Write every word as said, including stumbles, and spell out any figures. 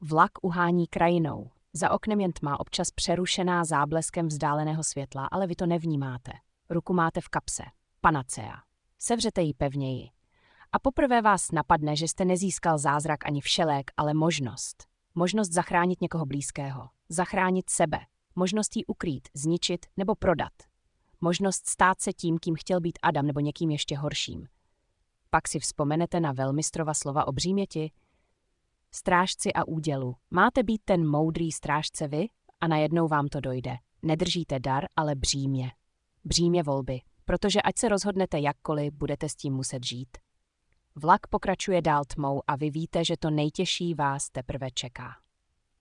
Vlak uhání krajinou. Za oknem jen tma, občas přerušená zábleskem vzdáleného světla, ale vy to nevnímáte. Ruku máte v kapse. Panacea. Sevřete ji pevněji. A poprvé vás napadne, že jste nezískal zázrak ani všelék, ale možnost. Možnost zachránit někoho blízkého. Zachránit sebe. Možnost ji ukrýt, zničit nebo prodat. Možnost stát se tím, kým chtěl být Adam, nebo někým ještě horším. Pak si vzpomenete na velmistrova slova o bříměti. Strážci a údělu. Máte být ten moudrý strážce vy a najednou vám to dojde. Nedržíte dar, ale břímě. Břímě volby, protože ať se rozhodnete jakkoliv, budete s tím muset žít. Vlak pokračuje dál tmou a vy víte, že to nejtěžší vás teprve čeká.